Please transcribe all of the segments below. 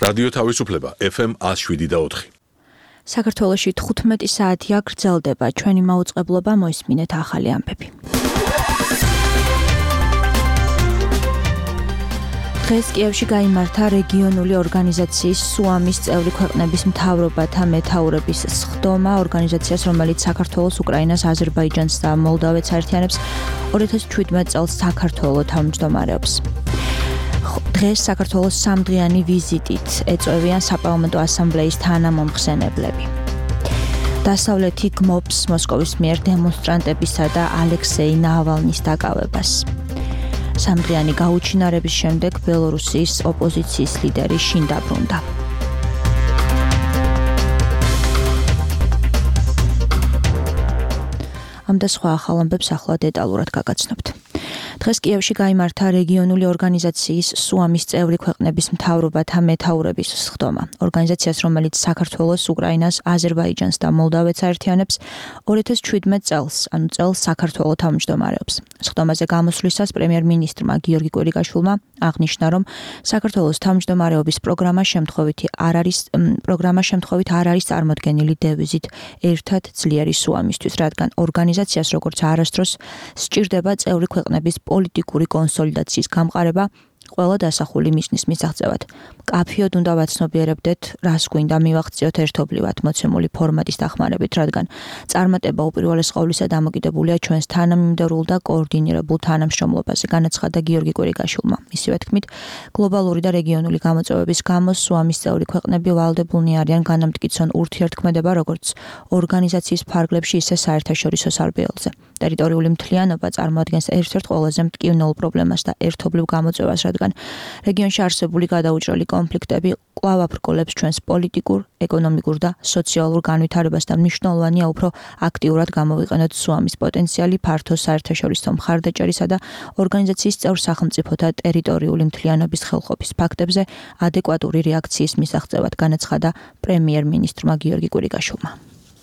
რადიო თავისუფლება FM 107.4. საქართველოში 15 საათია გრძელდება ჩვენი მაუწყებლობა, მოისმინეთ ახალი ამბები. დღეს კიევში გაიმართა რეგიონული ორგანიზაციის SUAMIS წევრი ქვეყნების მთავრობათა მეთაურების სხდომა. ორგანიზაციას, რომელიც საქართველოს, უკრაინას, აზერბაიჯანს და მოლდავეთს აერთიანებს, 2017 წელს საქართველო თავმჯდომარეობს. დღეს საქართველოს სამდღიანი ვიზიტით ეწევიან საპარლამენტო ასამბლეის თანამომხსენებლები. დასავლეთი გმობს მოსკოვის მიერ დემონსტრანტებისა და ალექსეი ნავალნის დაკავებას. სამდღიანი გაუჩინარების შემდეგ ბელორუსიის ოპოზიციის ლიდერი შინ დაბრუნდა. ამ და სხვა ახალ ამბებს ახლა დეტალურად გაგაცნობთ. დღეს კიევში გაიმართა რეგიონული ორგანიზაციის SUAMIS წევრი ქვეყნების მთავრობათა მეთაურების სხდომა. ორგანიზაციას, რომელიც საქართველოს, უკრაინას, აზერბაიჯანს და მოლდავეთს აერთიანებს, 2017 წელს, წელს საქართველო თავმჯდომარეობს. სხდომაზე გამოსვლისას პრემიერ-მინისტრმა გიორგი კვირიკაშვილმა აღნიშნა, რომ საქართველოს თავმჯდომარეობის პროგრამა შემთხვევით არ არის წარმოდგენილი დევიზით ერთად ძლიერი SUAMIS-თვის, რადგან ორგანიზაციას, როგორც არასდროს სჭირდება წევრი ქვეყნების პოლიტიკური კონსოლიდაციის გამყარება ყველა დასახული მიზნის მისაღწევად. კაფიოდ უნდა ვაცნობიერებდეთ, რას გვინდა მივახციოთ ერთობლივად მოცემული ფორმატის დახმარებით, რადგან წარმატება უპირველეს ყოვლისა დამოკიდებულია ჩვენს თანამიმდევრულ და კოორდინირებულ თანამშრომლობაზე, განაცხადა გიორგი კვირიკაშვილმა. მისივე თქმით, გლობალური და რეგიონული გამოწვევების გამო SUAMIS წევრი ქვეყნები ვალდებულნი არიან განამტკიცონ ურთიერთქმედება როგორც ორგანიზაციის ფარგლებში, ისე საერთაშორისო სარბიელზე. ტერიტორიული მთლიანობა წარმოადგენს ერთ-ერთ ყველაზე მტკივნეულ პრობლემას და ერთობლივ გამოწვევას, რადგან რეგიონში არსებული გადაუჭრელი კონფლიქტები კვლავ აბრკოლებს ჩვენს პოლიტიკურ, ეკონომიკურ და სოციალურ განვითარებას და მნიშვნელოვანია უფრო აქტიურად გამოვიყენოთ SUAMIS პოტენციალი ფართო საერთაშორისო მხარდაჭერისა და ორგანიზაციის წევრ სახელმწიფოთა ტერიტორიული მთლიანობის ხელყოფის ფაქტებზე ადეკვატური რეაქციის მისაღწევად, განაცხადა პრემიერ-მინისტრმა გიორგი კვირიკაშვილმა.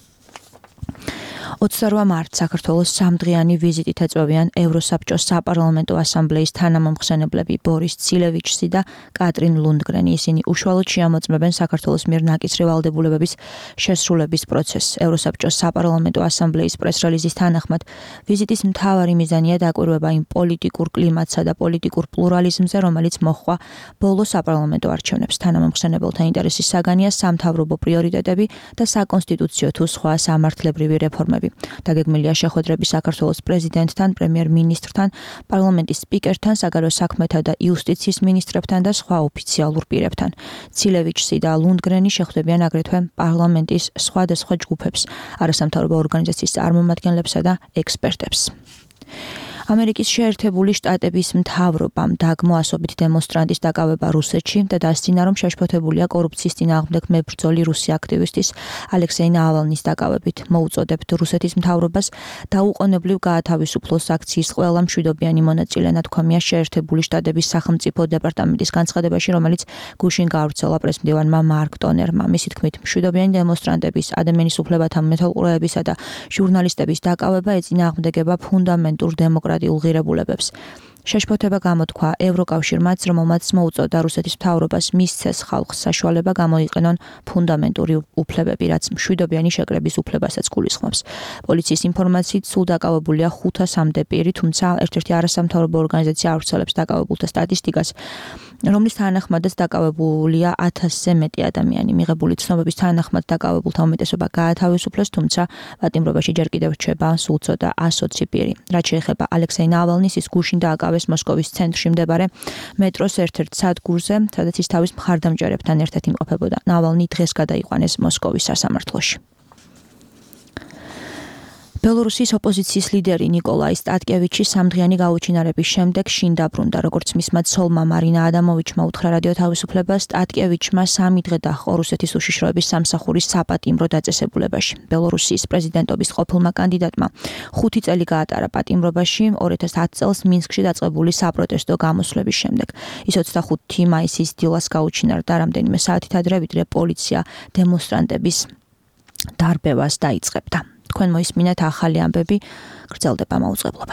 28 მარტს საქართველოს სამდღიანი ვიზიტით ეწევიან ევროსაბჭოს საპარლამენტო ასამბლეის თანამომხსენებლები ბორის ცილევიჩსი და კატრინ ლუნდგრენი. ისინი უშუალოდ შეამოწმებენ საქართველოს მიერ ნაკისრი ვალდებულებების შესრულების პროცესს. ევროსაბჭოს საპარლამენტო ასამბლეის პრეს-რელიზის თანახმად, ვიზიტის მთავარი მიზანია დაკვირვება იმ პოლიტიკურ კლიმატსა და პოლიტიკურ პლურალიზმზე, რომელიც მოჰყვა ბოლო საპარლამენტო არჩევნებს. თანამომხსენებელთა ინტერესის საგანია სამთავრობო პრიორიტეტები და საკონსტიტუციო თუ სხვა სამართლებრივი რეფორმები. დაგეგმილია შეხვედრები საქართველოს პრეზიდენტთან, პრემიერ-მინისტრთან, პარლამენტის სპიკერთან, საგარეო საქმეთა და იუსტიციის მინისტრებთან და სხვა ოფიციალურ პირებთან. ცილევიჩსი და ლუნდგრენი შეხვდებიან აგრეთვე პარლამენტის სხვადასხვა ჯგუფებს, არასამთავრობო ორგანიზაციის წარმომადგენლებსა და ექსპერტებს. ამერიკის შეერთებული შტატების მთავრობამ დაგმო ასობით დემონსტრანტის დაკავება რუსეთში და დასძინა, რომ შეშფოთებულია კორუფციის წინააღმდეგ მებრძოლი რუსი აქტივისტის ალექსეი ნავალნის დაკავებით. მოუწოდებთ რუსეთის მთავრობას დაუყოვნებლივ გაათავისუფლოს აქციის ყველა მშვიდობიანი მონაწილე, ნათქვამია შეერთებული შტატების სახელმწიფო დეპარტამენტის განცხადებაში, რომელიც გუშინ გაავრცელა პრესმდივანმა მარკ ტონერმა. მისი თქმით, მშვიდობიანი დემონსტრანტების, ადამიანის უფლებათა მეთვალყურეებისა და ჟურნალისტების დაკავება ეწინააღმდეგება ფუნდამენტურ დემოკრატიულ ღირებულებებს. შეშფოთება გამოთქვა ევროკავშირმაც, რომელმაც მოუწოდა რუსეთის მთავრობას მისცეს ხალხს საშუალება გამოიყენონ ფუნდამენტური უფლებები, რაც მშვიდობიანი შეკრების უფლებასაც გულისხმობს. პოლიციის ინფორმაციით სულ დაკავებულია 500-მდე პირი, თუმცა ერთ-ერთი არასამთავრობო ორგანიზაცია ავრცელებს დაკავებულთა სტატისტიკას, რომლის თანახმადაც დაკავებულია 1000-ზე მეტი ადამიანი. მიღებული ცნობების თანახმად დაკავებულთა უმეტესობა გაათავისუფლეს, თუმცა პატიმრობაში ჯერ კიდევ რჩება სულ ცოტა 120 პირი. რაც შეეხება ალექსეი ნავალნის, ის გუშინ დააკავეს მოსკოვის ცენტრში მდებარე მეტროს ერთ-ერთ სადგურზე, სადაც ის თავის მხარდამჭერებთან ერთად იმყოფებოდა. ნავალნი დღეს გადაიყვანეს მოსკოვის სასამართლოში. ბელორუსიის ოპოზიციის ლიდერი ნიკოლაი სტატკევიჩი სამდღიანი გაუჩინარების შემდეგ შინ დაბრუნდა, როგორც მისმა ცოლმა მარინა ადამოვიჩმა უთხრა რადიო თავისუფლებას, სტატკევიჩმა 3 დღე დაჰყო რუსეთის უშიშროების სამსახურის საპატიმრო დაწესებულებაში. ბელორუსიის პრეზიდენტობის ყოფილმა კანდიდატმა 5 წელი გაატარა პატიმრობაში 2010 წელს მინსკში დაწყებული საპროტესტო გამოსვლების შემდეგ. ის 25 მაისის დილას გაუჩინარდა, რამდენიმე საათით ადრე, ვიდრე პოლიცია დემონსტრანტების დარბევას დაიწყებდა. თქვენ მოისმინეთ ახალი ამბები, გრძელდება მაუწყებლობა.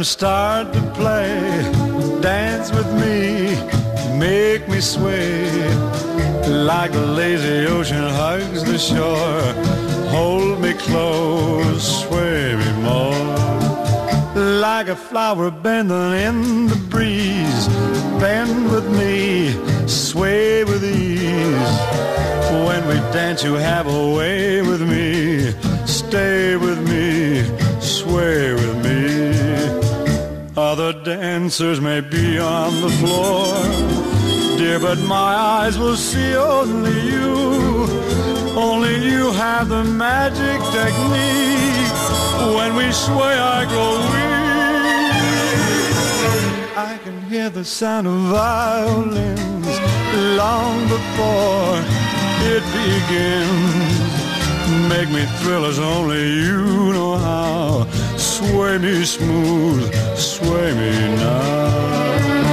rhythm start to play. Dance with me, make me sway. Like the lazy ocean hugs the shore. Hold me close, sway me more. Like a flower bending in the breeze. Bend with me, sway with ease. When we dance you have a way with me. Stay with me, sway with me. Other dancers may be on the floor, dear, but my eyes will see only you. Only you have the magic technique. When we sway I grow weak. I can hear the sound of violins long before it begins. Make me thrill as only you know how. Sway me smooth, sway me now.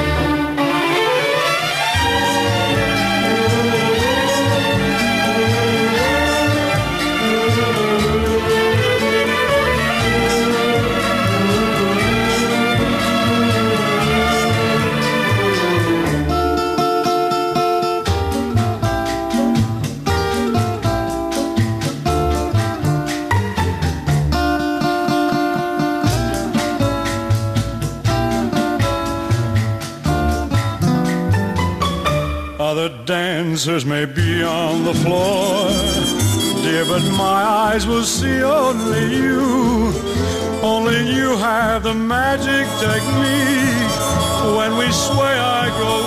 Other dancers may be on the floor, dear, but my eyes will see only you. Only you have the magic technique. When we sway I grow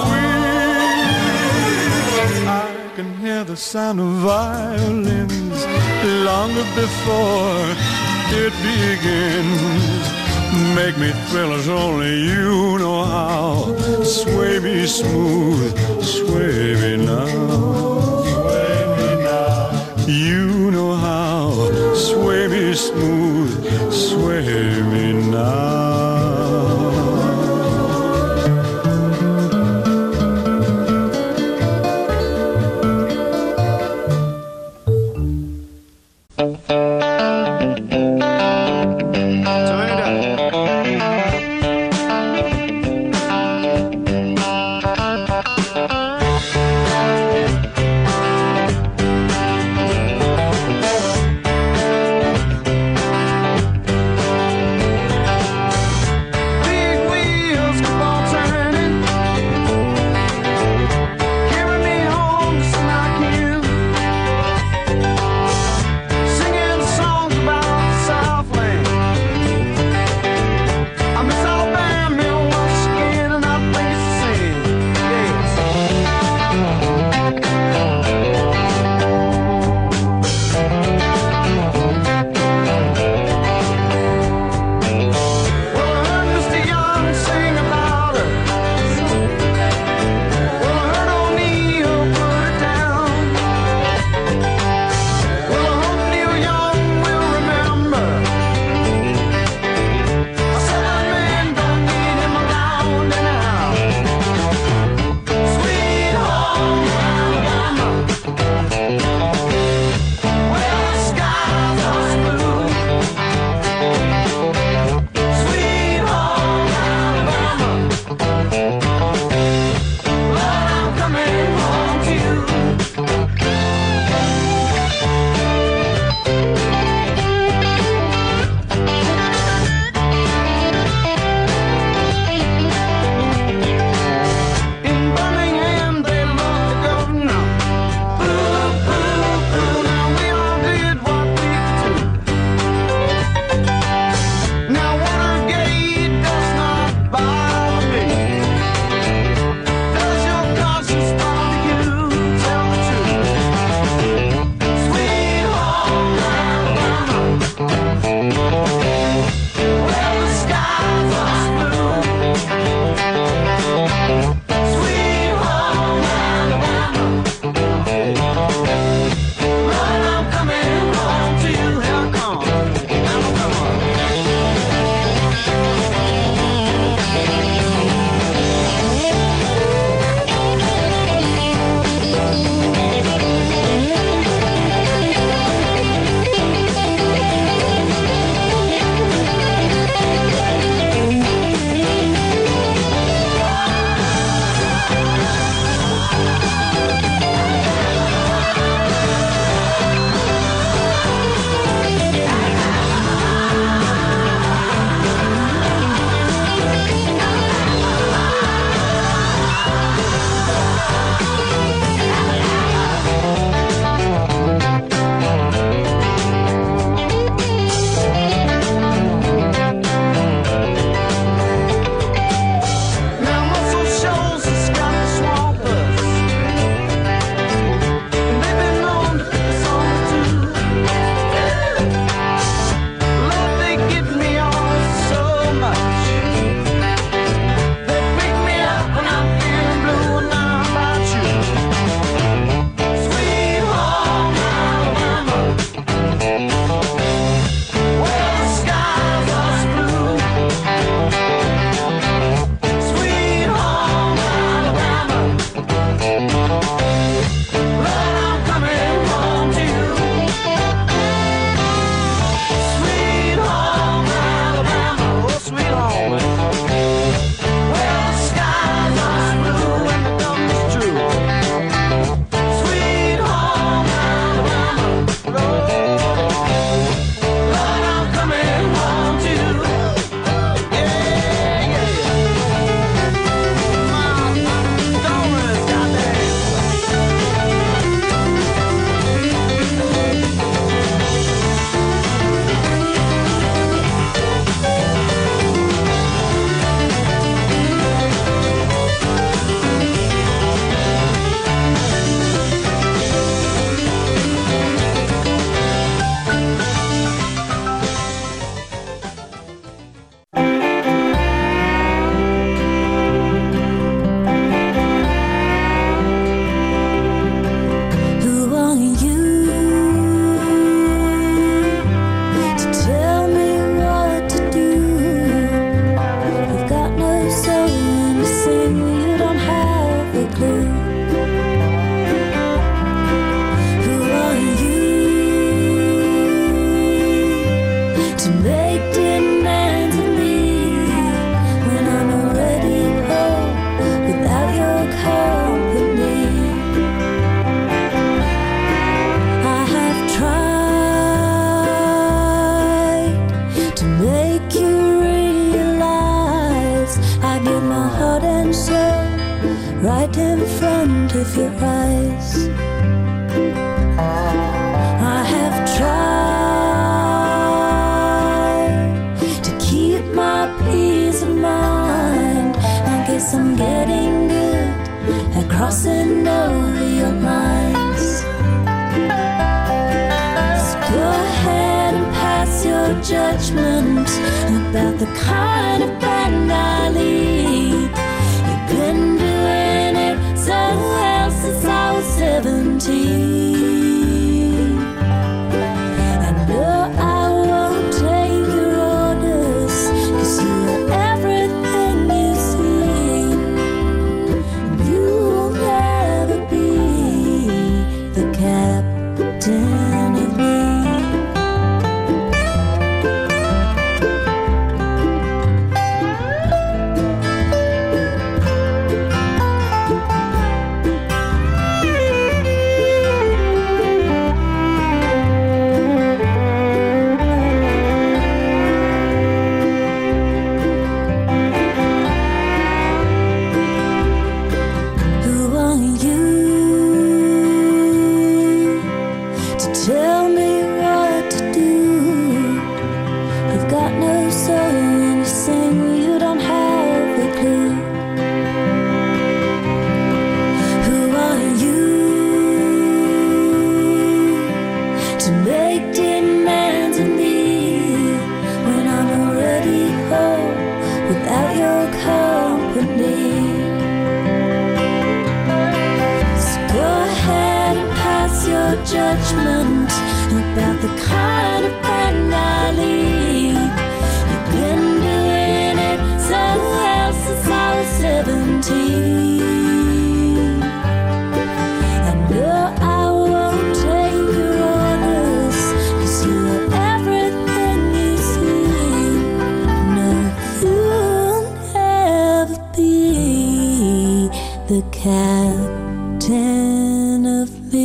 weak. I can hear the sound of violins long before it begins. Make me thrill as only you know how. Sway me smooth, sway me now. Sway me now. You know how. Sway me smooth, sway me now. right in front of your eyes. I have tried to keep my peace of mind. I guess I'm getting good at crossing over your lines. So go ahead and pass your judgment about the kind of band I lead. You've been doing it so well since I was 17. And no, I won't take your orders, 'cause you are everything you seem. You will never be the captain of me. Who are you to tell me what to do? You've got no soul when you sing, you don't have a clue. Who are you to make demands of me when I'm already home without your company? So go ahead and pass your judgment about the kind of band I lead. You've been doing it so well since I was 17. And no, I won't take your orders, 'cause you are everything you seem. No, you'll never be the captain of me.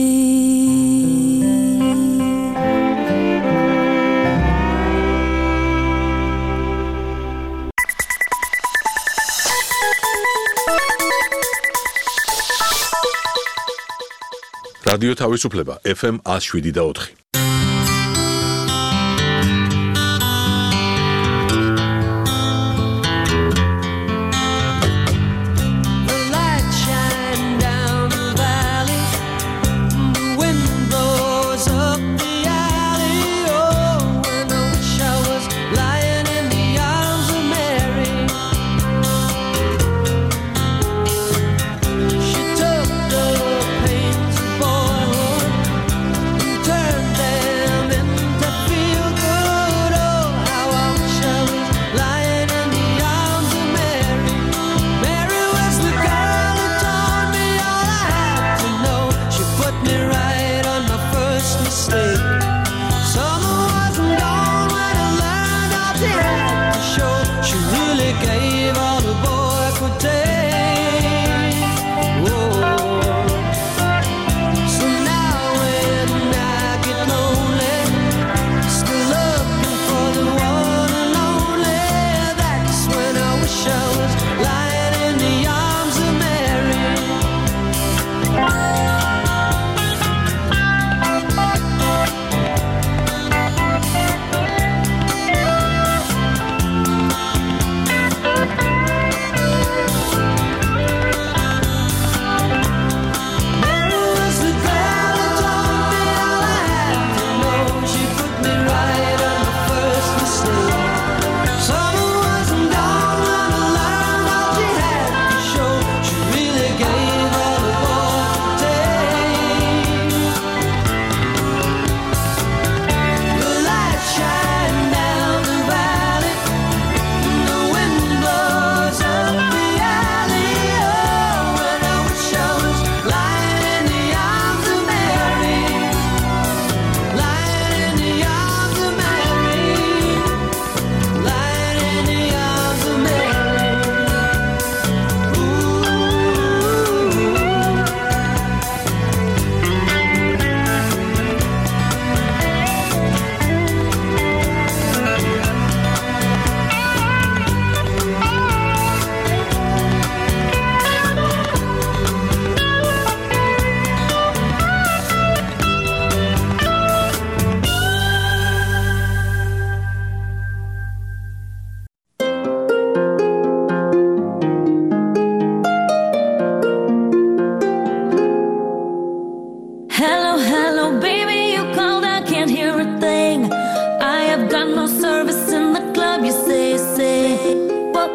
რადიო თავისუფლება FM 107.4. The light shine down the valley, the wind blows up the alley. Oh, when I wish I was lying in the arms of Mary. She took the pains of boyhood and turned them into feel good. Oh, how I wish I was lying in the arms of Mary. Mary was the girl who taught me all I had to know. She put me right on my first mistake. Summer wasn't gone when I learned all she had to show. She really gave all the boy could take. Whoa. So now when I get lonely, still looking for the one and only, that's when I wish I was lying in the arms of Mary.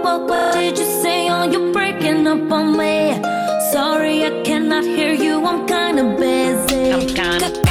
what did you say? Oh, you're breaking up on me. Sorry, I cannot hear you. I'm kinda busy. I'm kinda busy.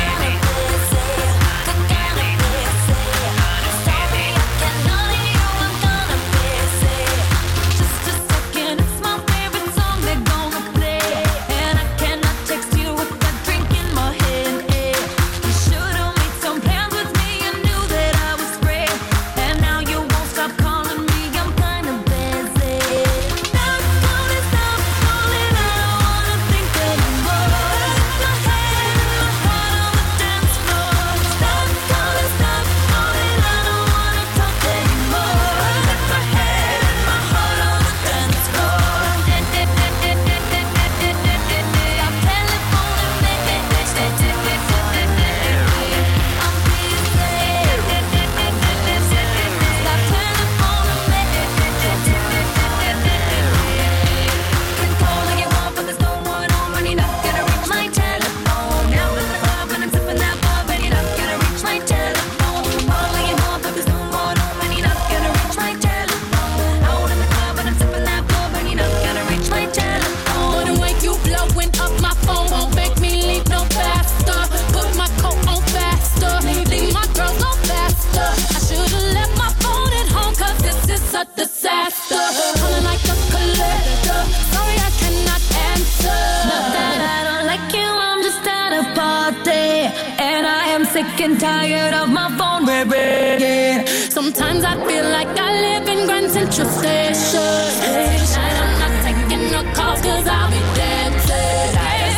Sick and tired of my phone ringing. Sometimes I feel like I live in Grand Central Station. Tonight I'm not taking no calls 'cause I'll be dancing.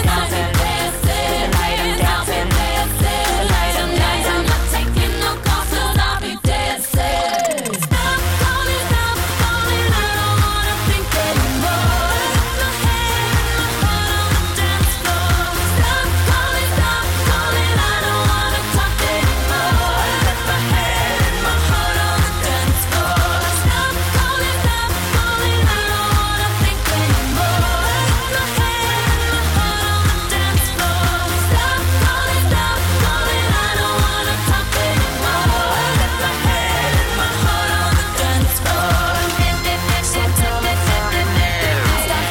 Tonight I'm not taking no calls 'cause I'll be dancing. Stop calling, I don't wanna think anymore. My head and my heart on the dance floor. Stop calling, I don't wanna talk anymore. My head and my heart on the dance floor. Stop calling, I don't wanna think anymore. My head and my heart on the dance floor. Stop calling, I don't wanna talk anymore. My head and my heart on the dance floor. Stop telephoning me. I'm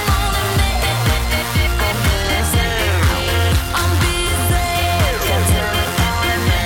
busy. Stop telephone me.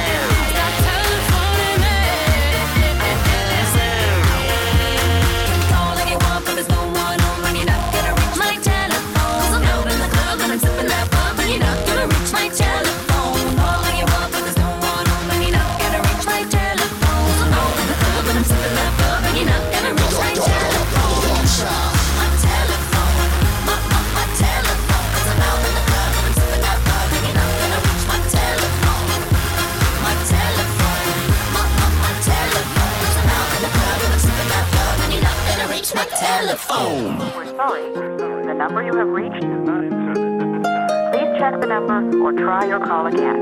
Keep calling you up, but there's no one home, and you're not gonna reach my telephone. 'Cause I'm out in the club and I'm sipping that bub, and you're not gonna reach my telephone. Calling you up, but there's no one home, and you're not gonna reach my telephone. 'Cause I'm out in the club and I'm sipping that bub, and you're not gonna reach my telephone. My telephone, my telephone. 'Cause I'm out in the club and I'm sipping that bub, and you're not gonna reach my telephone. My telephone, my telephone. 'Cause I'm out in the club and I'm sipping that bub, and you're not gonna reach my telephone. We're sorry. The number you have reached is not in service. Please check the number or try your call again.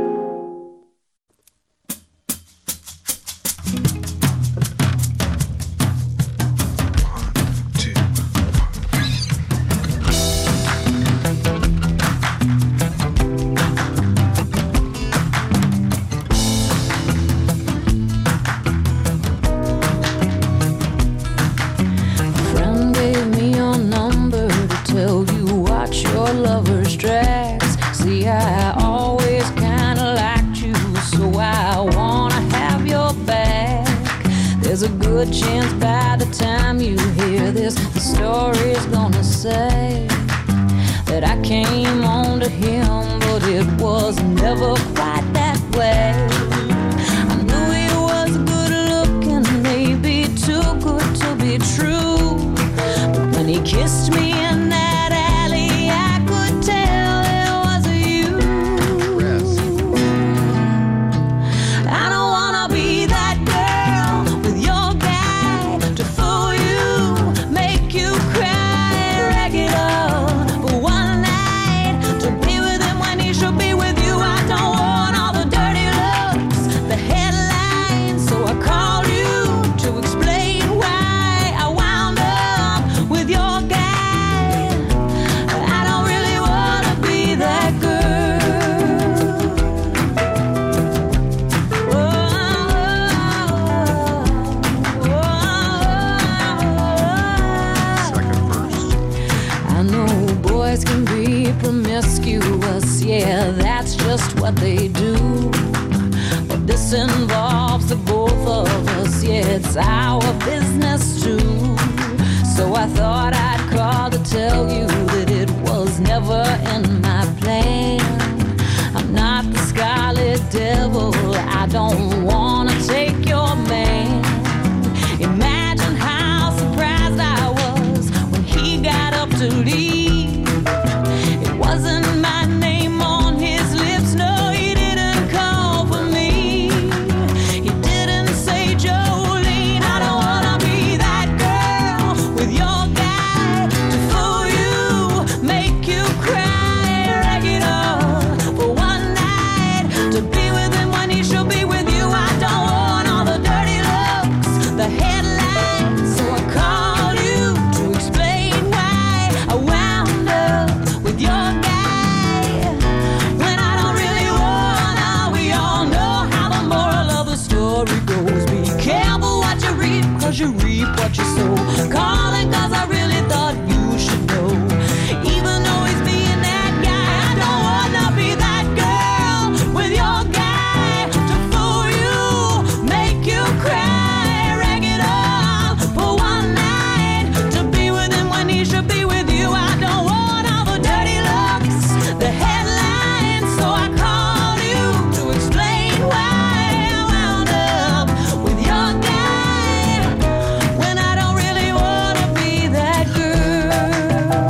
Friend gave me your number to tell you watch your lover's tracks. See, I always kinda liked you, so I wanna have your back. There's a good chance by the time you hear this, the story's gonna say that I came on to him, but it was never quite that way. I knew he was good looking, maybe too good to be true. But when he kissed me in that alley, I could tell it was you. I don't wanna be that girl with your guy to fool you, make you cry regular for one night, to be with him when he should be with you. I don't want all the dirty boys can be promiscuous, yeah, that's just what they do. But this involves the both of us, yeah, it's our business too. So I thought I'd call to tell you that it was never in my plan. I'm not the scarlet devil, I don't wanna take your man. Imagine how surprised I was when he got up to leave. It wasn't my name on his lips, no, he didn't call for me. He didn't say, Jolene, I don't wanna be that girl with your guy to fool you, make you cry, rag it up for one night, to be with him when he should be with you. I don't want all the dirty looks, the headlines, so I called you to explain why I wound up with your guy when I don't really wanna. We all know how the moral of the story goes. Be careful what you reap, cause you reap what you sow. Calling cause I really thought you should know. Even though he's being that guy, I don't wanna be that girl with your guy to fool you, make you cry, rag it up for one night, to be with him when he should be with you. I don't want all the dirty looks, the headlines, so I called you to explain why I wound up with your guy when I don't really wanna be that girl.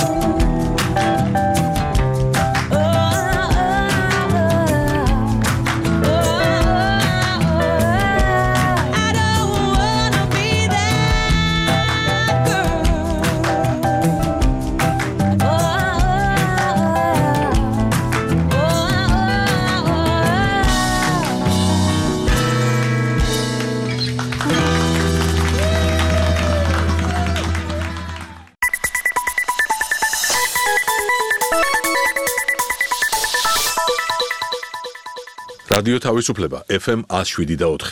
I don't wanna be that რადიო თავისუფლება FM 107.4.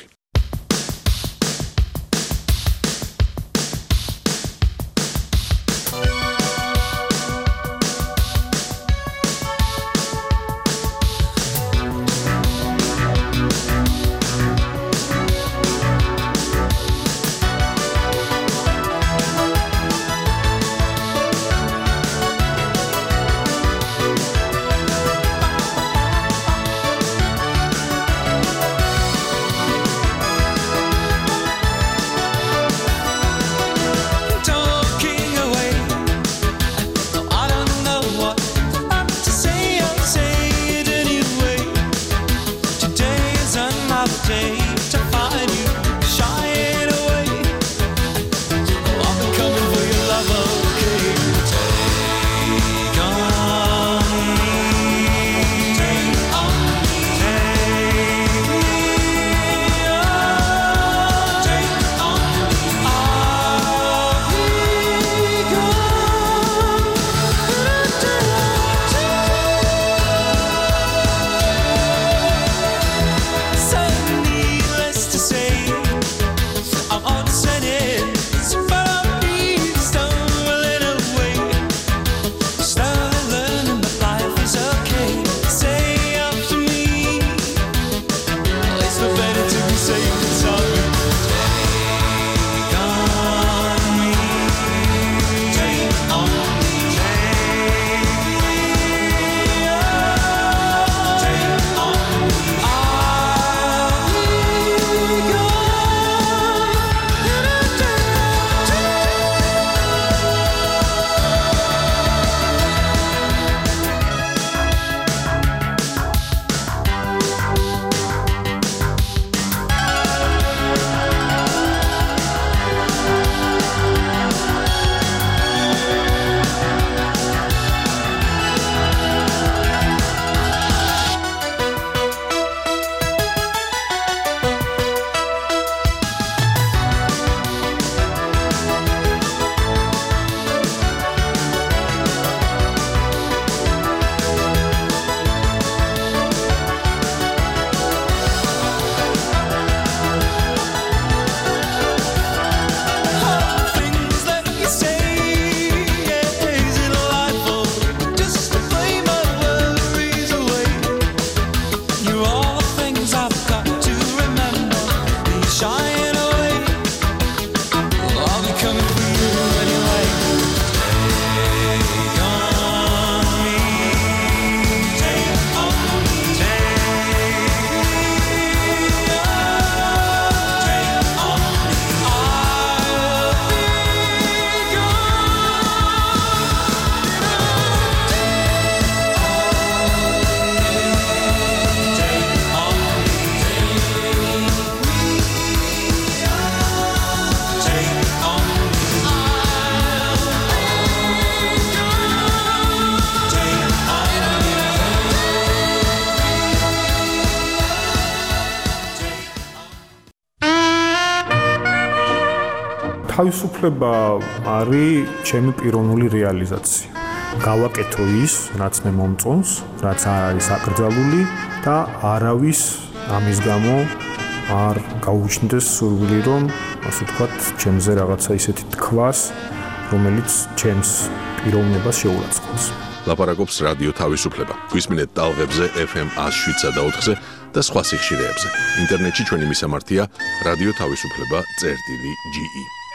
თავისუფლება არის ჩემი პიროვნული რეალიზაცია. გავაკეთო ის, რაც მე მომწონს, რაც არ არის აკრძალული და არავის ამის გამო არ გაუჩნდეს სურვილი, რომ ასე ვთქვათ, ჩემზე რაღაცა ისეთი თქვას, რომელიც ჩემს პიროვნებას შეურაცხყოფს. ლაპარაკობს რადიო თავისუფლება. გვისმინეთ ტალღებზე FM 107.4-ზე და სხვა სიხშირეებზე. ინტერნეტში ჩვენი მისამართია რადიო თავისუფლება.ge